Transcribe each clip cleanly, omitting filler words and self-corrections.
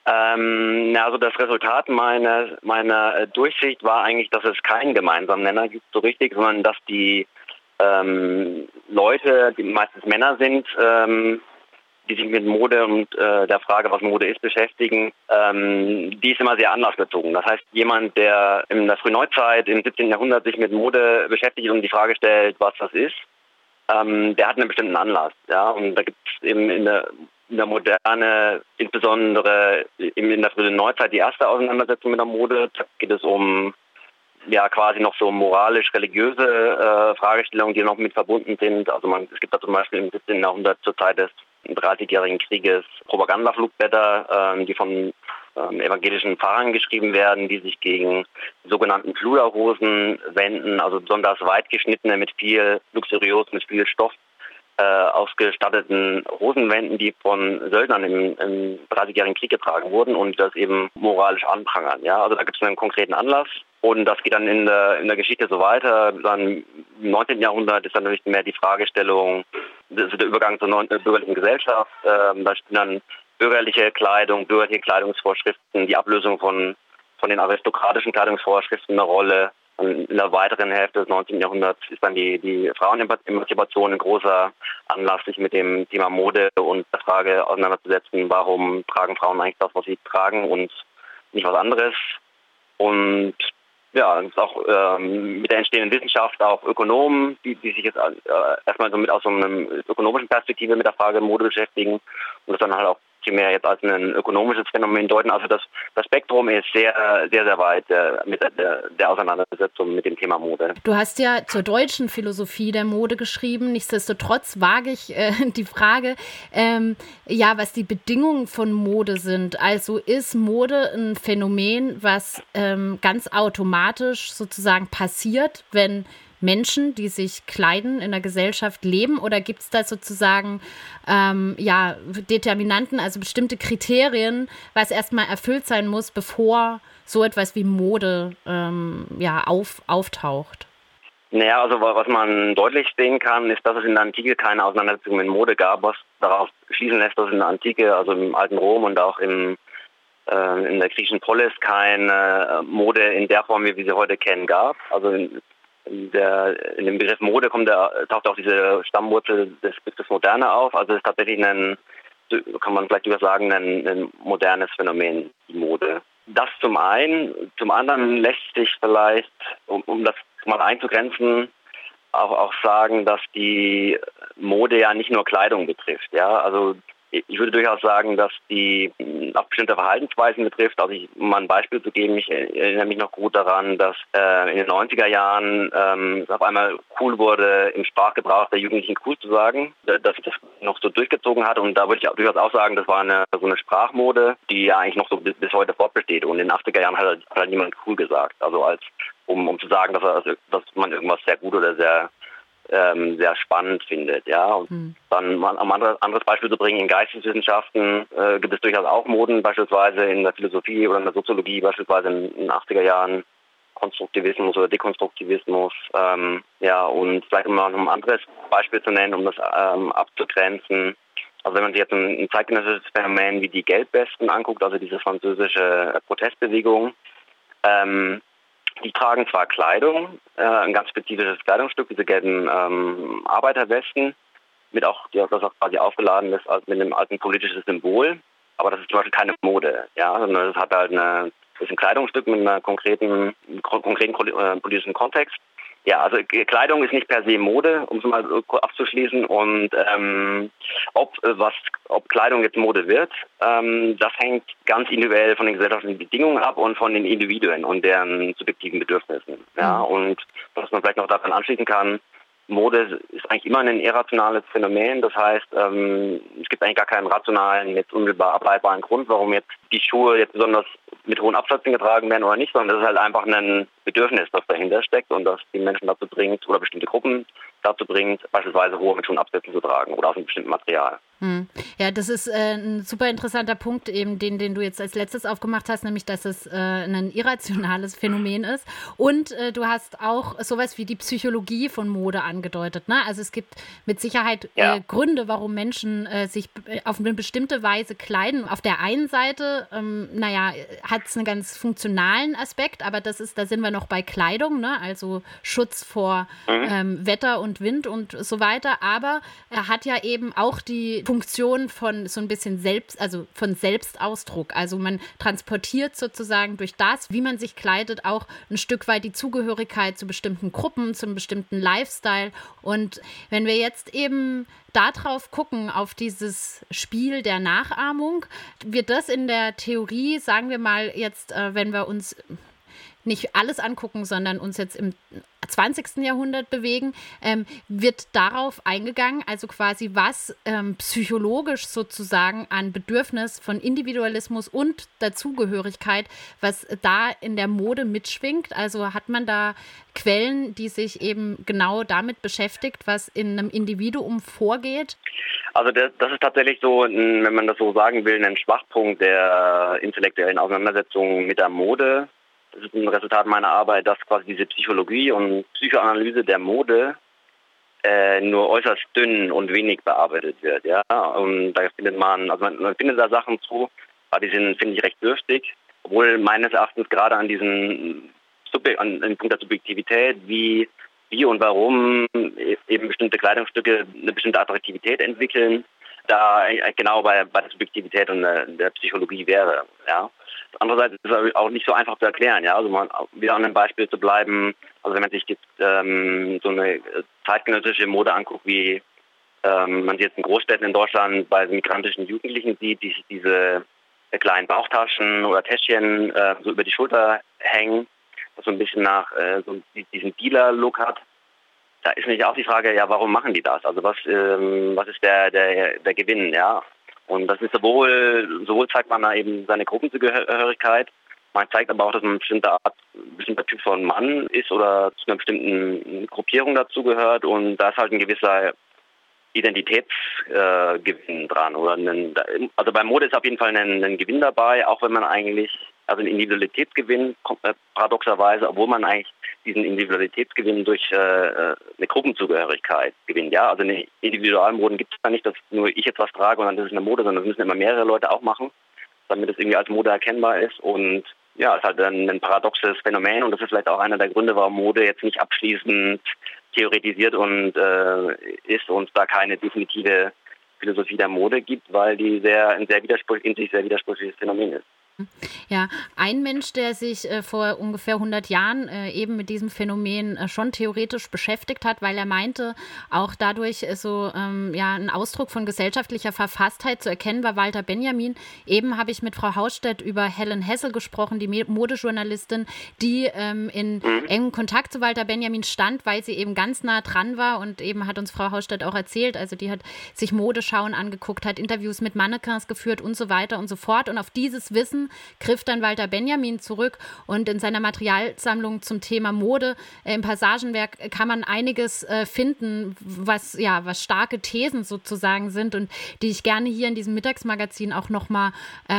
Also das Resultat meiner Durchsicht war eigentlich, dass es keinen gemeinsamen Nenner gibt so richtig, sondern dass die Leute, die meistens Männer sind, die sich mit Mode und der Frage, was Mode ist, beschäftigen, die ist immer sehr anlassbezogen. Das heißt, jemand, der in der Frühneuzeit, im 17. Jahrhundert sich mit Mode beschäftigt und die Frage stellt, was das ist, der hat einen bestimmten Anlass. Ja? Und da gibt es eben in der Moderne, insbesondere in der frühen Neuzeit, die erste Auseinandersetzung mit der Mode. Da geht es um quasi noch so moralisch-religiöse Fragestellungen, die noch mit verbunden sind. Also es gibt da zum Beispiel im 17. Jahrhundert zur Zeit des 30-jährigen Krieges Propagandaflugblätter, die von evangelischen Pfarrern geschrieben werden, die sich gegen die sogenannten Pluderhosen wenden, also besonders weit geschnittene, mit viel Stoff ausgestatteten Hosenwänden, die von Söldnern im 30-jährigen Krieg getragen wurden und das eben moralisch anprangern. Ja? Also da gibt es einen konkreten Anlass und das geht dann in der Geschichte so weiter. Dann im 19. Jahrhundert ist dann natürlich mehr die Fragestellung, das ist der Übergang zur bürgerlichen Gesellschaft. Da spielen dann bürgerliche Kleidung, bürgerliche Kleidungsvorschriften, die Ablösung von den aristokratischen Kleidungsvorschriften eine Rolle. Und in der weiteren Hälfte des 19. Jahrhunderts ist dann die Frauenemanzipation ein großer Anlass, sich mit dem Thema Mode und der Frage auseinanderzusetzen, warum tragen Frauen eigentlich das, was sie tragen und nicht was anderes. Und ja, es ist auch mit der entstehenden Wissenschaft auch Ökonomen, die sich jetzt erstmal so aus so einer ökonomischen Perspektive mit der Frage Mode beschäftigen und das dann halt auch primär jetzt als ein ökonomisches Phänomen deuten. Also das Spektrum ist sehr, sehr, sehr weit mit der Auseinandersetzung mit dem Thema Mode. Du hast ja zur deutschen Philosophie der Mode geschrieben. Nichtsdestotrotz wage ich die Frage, was die Bedingungen von Mode sind. Also ist Mode ein Phänomen, was ganz automatisch sozusagen passiert, wenn Menschen, die sich kleiden, in der Gesellschaft leben? Oder gibt es da sozusagen Determinanten, also bestimmte Kriterien, was erstmal erfüllt sein muss, bevor so etwas wie Mode auftaucht? Naja, also was man deutlich sehen kann, ist, dass es in der Antike keine Auseinandersetzung mit Mode gab, was darauf schließen lässt, dass es in der Antike, also im alten Rom und auch in der griechischen Polis keine Mode in der Form, wie wir sie heute kennen, gab. Also in dem Begriff Mode taucht auch diese Stammwurzel des Begriffs Moderne auf. Also es ist tatsächlich kann man vielleicht sagen, ein modernes Phänomen, die Mode. Das zum einen. Zum anderen lässt sich vielleicht, um das mal einzugrenzen, auch sagen, dass die Mode ja nicht nur Kleidung betrifft. Ja, also ich würde durchaus sagen, dass die auch bestimmte Verhaltensweisen betrifft. Also um ein Beispiel zu geben, ich erinnere mich noch gut daran, dass in den 90er Jahren es auf einmal cool wurde, im Sprachgebrauch der Jugendlichen cool zu sagen, dass sich das noch so durchgezogen hat. Und da würde ich durchaus auch sagen, das war so eine Sprachmode, die ja eigentlich noch so bis heute fortbesteht. Und in den 80er Jahren hat halt niemand cool gesagt. Also um zu sagen, dass man irgendwas sehr gut oder sehr spannend findet, ja. Und dann mal ein anderes Beispiel zu bringen, in Geisteswissenschaften gibt es durchaus auch Moden, beispielsweise in der Philosophie oder in der Soziologie, beispielsweise in den 80er Jahren Konstruktivismus oder Dekonstruktivismus, und vielleicht um noch ein anderes Beispiel zu nennen, um das abzugrenzen. Also wenn man sich jetzt ein zeitgenössisches Phänomen wie die Gelbwesten anguckt, also diese französische Protestbewegung, die tragen zwar Kleidung, ein ganz spezifisches Kleidungsstück, diese gelben Arbeiterwesten, das auch quasi aufgeladen ist mit einem alten politischen Symbol, aber das ist zum Beispiel keine Mode, ja, sondern das hat halt ist ein Kleidungsstück mit einem konkreten politischen Kontext. Ja, also Kleidung ist nicht per se Mode, um es mal abzuschließen. Und ob Kleidung jetzt Mode wird, das hängt ganz individuell von den gesellschaftlichen Bedingungen ab und von den Individuen und deren subjektiven Bedürfnissen. Ja, und was man vielleicht noch daran anschließen kann, Mode ist eigentlich immer ein irrationales Phänomen. Das heißt, es gibt eigentlich gar keinen rationalen, jetzt unmittelbar ableitbaren Grund, warum jetzt die Schuhe jetzt besonders mit hohen Absätzen getragen werden oder nicht, sondern das ist halt einfach ein Bedürfnis, das dahinter steckt und das die Menschen dazu bringt oder bestimmte Gruppen dazu bringt, beispielsweise hohe mit hohen Absätzen zu tragen oder aus einem bestimmten Material. Ja, das ist ein super interessanter Punkt, eben den du jetzt als letztes aufgemacht hast, nämlich, dass es ein irrationales Phänomen ist. Und du hast auch sowas wie die Psychologie von Mode angedeutet, ne? Also es gibt mit Sicherheit Gründe, warum Menschen sich auf eine bestimmte Weise kleiden. Auf der einen Seite, hat es einen ganz funktionalen Aspekt, aber da sind wir noch bei Kleidung, ne? Also Schutz vor Wetter und Wind und so weiter. Aber er hat ja eben auch die Funktion von so ein bisschen von Selbstausdruck. Also man transportiert sozusagen durch das, wie man sich kleidet, auch ein Stück weit die Zugehörigkeit zu bestimmten Gruppen, zu einem bestimmten Lifestyle. Und wenn wir jetzt eben darauf gucken, auf dieses Spiel der Nachahmung, wird das in der Theorie, sagen wir mal jetzt, wenn wir uns nicht alles angucken, sondern uns jetzt im 20. Jahrhundert bewegen, wird darauf eingegangen, also quasi was psychologisch sozusagen an Bedürfnis von Individualismus und Dazugehörigkeit, was da in der Mode mitschwingt. Also hat man da Quellen, die sich eben genau damit beschäftigt, was in einem Individuum vorgeht? Also das ist tatsächlich so, wenn man das so sagen will, ein Schwachpunkt der intellektuellen Auseinandersetzung mit der Mode. Das ist ein Resultat meiner Arbeit, dass quasi diese Psychologie und Psychoanalyse der Mode nur äußerst dünn und wenig bearbeitet wird. Ja? Und da findet man findet da Sachen zu, aber die sind, finde ich, recht dürftig, obwohl meines Erachtens gerade an diesem Punkt der Subjektivität, wie und warum eben bestimmte Kleidungsstücke eine bestimmte Attraktivität entwickeln, da genau bei der Subjektivität und der Psychologie wäre. Ja. Andererseits ist es auch nicht so einfach zu erklären. Ja. Also wieder an einem Beispiel zu bleiben, also wenn man sich jetzt so eine zeitgenössische Mode anguckt, wie man sie jetzt in Großstädten in Deutschland bei migrantischen Jugendlichen sieht, die sich diese kleinen Bauchtaschen oder Täschchen so über die Schulter hängen, was so ein bisschen nach diesen Dealer-Look hat. Da ist nämlich auch die Frage, ja, warum machen die das? Also was ist der Gewinn, ja? Und das ist sowohl zeigt man da eben seine Gruppenzugehörigkeit, man zeigt aber auch, dass man ein bestimmter Typ von Mann ist oder zu einer bestimmten Gruppierung dazugehört, und da ist halt ein gewisser Identitätsgewinn dran. Also bei Mode ist auf jeden Fall ein Gewinn dabei, auch wenn man eigentlich, also ein Individualitätsgewinn, paradoxerweise, obwohl man eigentlich diesen Individualitätsgewinn durch eine Gruppenzugehörigkeit gewinnt. Ja, also eine Individualmoden gibt es da nicht, dass nur ich jetzt was trage und dann ist es eine Mode, sondern das müssen immer mehrere Leute auch machen, damit es irgendwie als Mode erkennbar ist. Und ja, es ist halt ein paradoxes Phänomen, und das ist vielleicht auch einer der Gründe, warum Mode jetzt nicht abschließend theoretisiert und ist und da keine definitive Philosophie der Mode gibt, weil die in sich sehr widersprüchliches Phänomen ist. Ja, ein Mensch, der sich vor ungefähr 100 Jahren eben mit diesem Phänomen schon theoretisch beschäftigt hat, weil er meinte, auch dadurch ein Ausdruck von gesellschaftlicher Verfasstheit zu erkennen war, Walter Benjamin. Eben habe ich mit Frau Hausstedt über Helen Hessel gesprochen, die Modejournalistin, die in engem Kontakt zu Walter Benjamin stand, weil sie eben ganz nah dran war, und eben hat uns Frau Hausstedt auch erzählt, also die hat sich Modeschauen angeguckt, hat Interviews mit Mannequins geführt und so weiter und so fort, und auf dieses Wissen griff dann Walter Benjamin zurück, und in seiner Materialsammlung zum Thema Mode im Passagenwerk kann man einiges finden, was starke Thesen sozusagen sind und die ich gerne hier in diesem Mittagsmagazin auch nochmal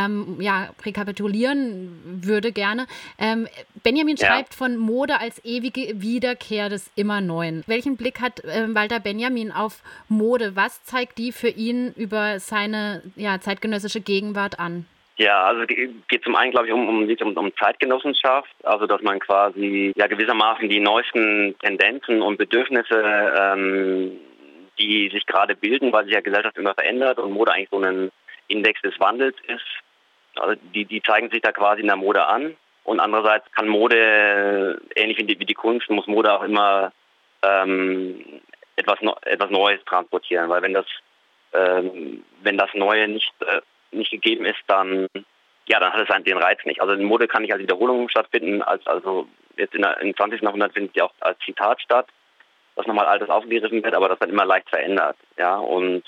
rekapitulieren würde gerne. Benjamin schreibt von Mode als ewige Wiederkehr des Immerneuen. Welchen Blick hat Walter Benjamin auf Mode? Was zeigt die für ihn über seine zeitgenössische Gegenwart an? Ja, also es geht zum einen, glaube ich, um Zeitgenossenschaft, also dass man quasi gewissermaßen die neuesten Tendenzen und Bedürfnisse, die sich gerade bilden, weil sich ja Gesellschaft immer verändert und Mode eigentlich so ein Index des Wandels ist, also die zeigen sich da quasi in der Mode an. Und andererseits kann Mode, ähnlich wie die Kunst, muss Mode auch immer etwas Neues transportieren, weil wenn das Neue nicht gegeben ist, dann hat es den Reiz nicht. Also in Mode kann nicht als Wiederholung stattfinden, also jetzt im 20. Jahrhundert findet sie auch als Zitat statt, dass nochmal Altes aufgegriffen wird, aber das wird immer leicht verändert. Ja, und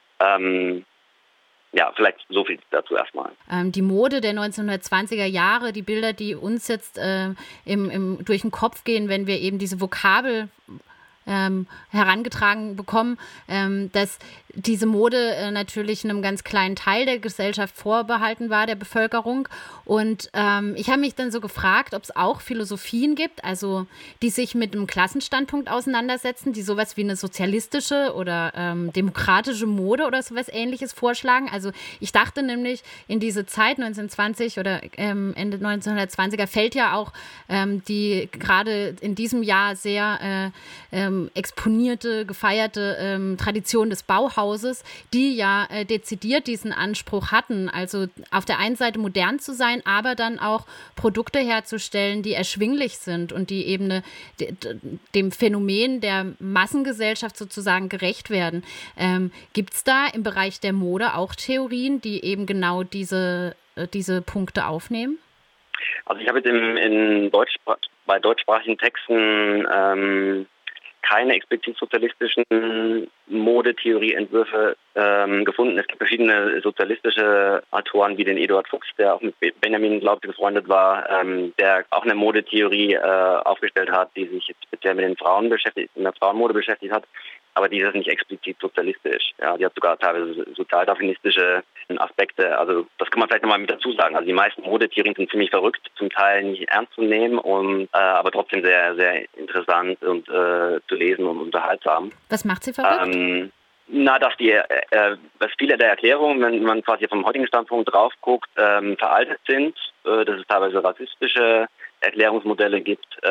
vielleicht so viel dazu erstmal. Die Mode der 1920er Jahre, die Bilder, die uns jetzt durch den Kopf gehen, wenn wir eben diese Vokabel herangetragen bekommen, dass diese Mode natürlich einem ganz kleinen Teil der Gesellschaft vorbehalten war, der Bevölkerung. Und ich habe mich dann so gefragt, ob es auch Philosophien gibt, also die sich mit einem Klassenstandpunkt auseinandersetzen, die sowas wie eine sozialistische oder demokratische Mode oder sowas Ähnliches vorschlagen. Also ich dachte nämlich, in diese Zeit 1920 oder Ende 1920er fällt ja auch die gerade in diesem Jahr sehr exponierte, gefeierte Tradition des Bauhauses, die ja dezidiert diesen Anspruch hatten, also auf der einen Seite modern zu sein, aber dann auch Produkte herzustellen, die erschwinglich sind und die eben dem Phänomen der Massengesellschaft sozusagen gerecht werden. Gibt es da im Bereich der Mode auch Theorien, die eben genau diese Punkte aufnehmen? Also ich habe jetzt bei deutschsprachigen Texten keine explizit sozialistischen Modetheorieentwürfe gefunden. Es gibt verschiedene sozialistische Autoren wie den Eduard Fuchs, der auch mit Benjamin, glaube ich, befreundet war, der auch eine Modetheorie aufgestellt hat, die sich jetzt speziell mit den Frauen beschäftigt, mit der Frauenmode beschäftigt hat. Aber die ist nicht explizit sozialistisch. Ja, die hat sogar teilweise sozialdarwinistische Aspekte. Also das kann man vielleicht nochmal mit dazu sagen. Also die meisten Modetheorien sind ziemlich verrückt, zum Teil nicht ernst zu nehmen, aber trotzdem sehr, sehr interessant und zu lesen und unterhaltsam. Was macht sie verrückt? Dass viele der Erklärungen, wenn man quasi vom heutigen Standpunkt drauf guckt, veraltet sind, dass es teilweise rassistische Erklärungsmodelle gibt,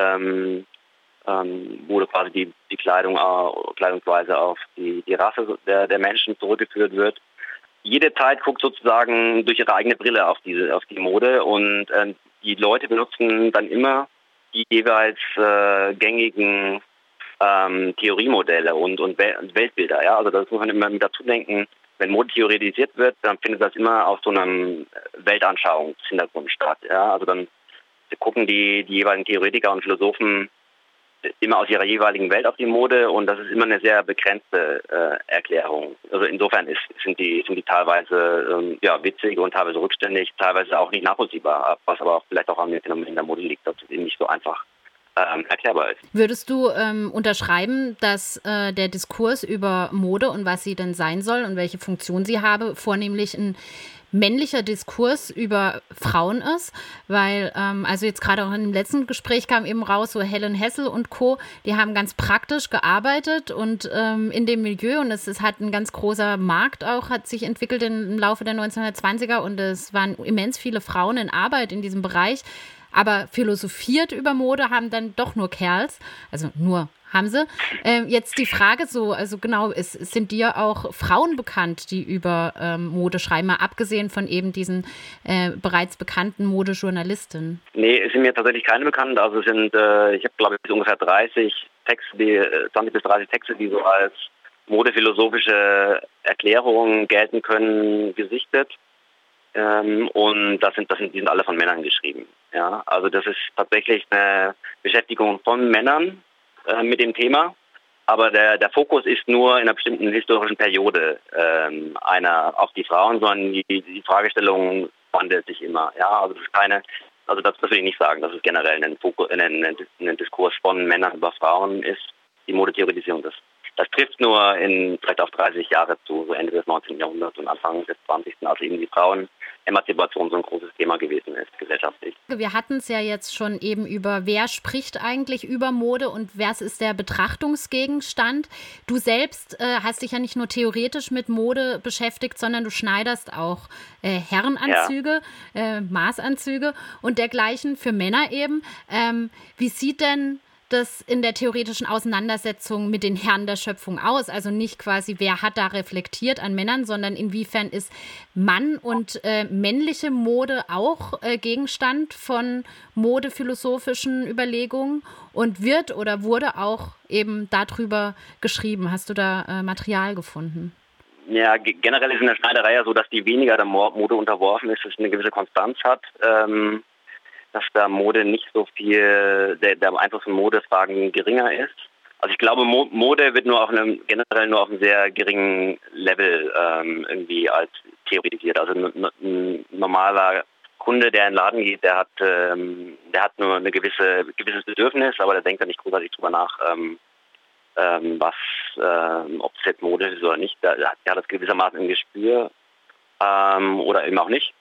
wo quasi die Kleidungsweise auf die Rasse der Menschen zurückgeführt wird. Jede Zeit guckt sozusagen durch ihre eigene Brille auf die Mode und die Leute benutzen dann immer die jeweils gängigen Theoriemodelle und Weltbilder. Ja? Also das muss man immer mit dazu denken. Wenn Mode theoretisiert wird, dann findet das immer auf so einem Weltanschauungshintergrund statt. Ja? Also dann gucken die jeweiligen Theoretiker und Philosophen immer aus ihrer jeweiligen Welt auf die Mode und das ist immer eine sehr begrenzte Erklärung. Also insofern sind die teilweise witzig und teilweise rückständig, teilweise auch nicht nachvollziehbar, was aber auch vielleicht auch an den Phänomenen der Mode liegt, dass es eben nicht so einfach erklärbar ist. Würdest du unterschreiben, dass der Diskurs über Mode und was sie denn sein soll und welche Funktion sie habe, vornehmlich ein männlicher Diskurs über Frauen ist, weil, also jetzt gerade auch im letzten Gespräch kam eben raus, so Helen Hessel und Co., die haben ganz praktisch gearbeitet und in dem Milieu und es hat ein ganz großer Markt auch, hat sich entwickelt im Laufe der 1920er und es waren immens viele Frauen in Arbeit in diesem Bereich, aber philosophiert über Mode haben dann doch nur Kerls, also nur haben sie. Jetzt die Frage so, also genau, sind dir auch Frauen bekannt, die über Mode schreiben, mal abgesehen von eben diesen bereits bekannten Modejournalistinnen? Nee, es sind mir tatsächlich keine bekannt. Also ich habe glaube ich ungefähr 20 bis 30 Texte, die so als modephilosophische Erklärungen gelten können, gesichtet. Und die sind alle von Männern geschrieben. Ja, also das ist tatsächlich eine Beschäftigung von Männern mit dem Thema, aber der Fokus ist nur in einer bestimmten historischen Periode auf die Frauen, sondern die Fragestellung wandelt sich immer. Ja, also das will ich nicht sagen, dass es generell ein Diskurs von Männern über Frauen ist, die Modetheoretisierung. Das trifft nur vielleicht auf 30 Jahre zu, so Ende des 19. Jahrhunderts und Anfang des 20., als eben die Frauenemanzipation so ein großes Thema gewesen ist, gesellschaftlich. Wir hatten es ja jetzt schon eben über, wer spricht eigentlich über Mode und was ist der Betrachtungsgegenstand. Du selbst hast dich ja nicht nur theoretisch mit Mode beschäftigt, sondern du schneiderst auch Herrenanzüge, Maßanzüge und dergleichen für Männer eben. Wie sieht denn das in der theoretischen Auseinandersetzung mit den Herren der Schöpfung aus? Also nicht quasi, wer hat da reflektiert an Männern, sondern inwiefern ist Mann und männliche Mode auch Gegenstand von modephilosophischen Überlegungen und wird oder wurde auch eben darüber geschrieben? Hast du da Material gefunden? Ja, generell ist in der Schneiderei ja so, dass die weniger der Mode unterworfen ist, dass es eine gewisse Konstanz hat. Dass da Mode nicht so viel, der Einfluss von Modefragen geringer ist. Also ich glaube, Mode wird generell nur auf einem sehr geringen Level irgendwie als theoretisiert. Also ein normaler Kunde, der in den Laden geht, der hat nur ein gewisses Bedürfnis, aber der denkt da nicht großartig drüber nach, ob es jetzt modisch ist oder nicht. Da hat das gewissermaßen ein Gespür oder eben auch nicht.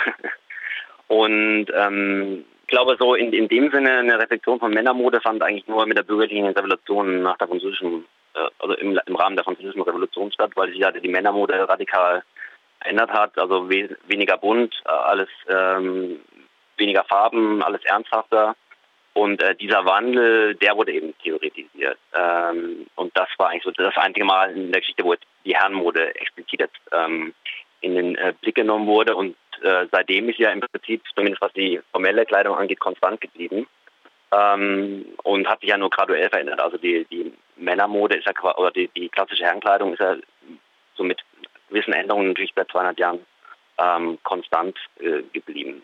Und ich glaube, so in dem Sinne eine Reflexion von Männermode fand eigentlich nur mit der bürgerlichen Revolution nach der französischen, also im Rahmen der französischen Revolution statt, weil sich halt die Männermode radikal verändert hat, also weniger bunt, alles weniger Farben, alles ernsthafter. Und dieser Wandel, der wurde eben theoretisiert. Und das war eigentlich so das einzige Mal in der Geschichte, wo die Herrenmode explizit jetzt in den Blick genommen wurde. Und seitdem ist ja im Prinzip, zumindest was die formelle Kleidung angeht, konstant geblieben. Und hat sich ja nur graduell verändert. Also die Männermode ist ja, oder die klassische Herrenkleidung ist ja so mit gewissen Änderungen natürlich seit 200 Jahren konstant geblieben.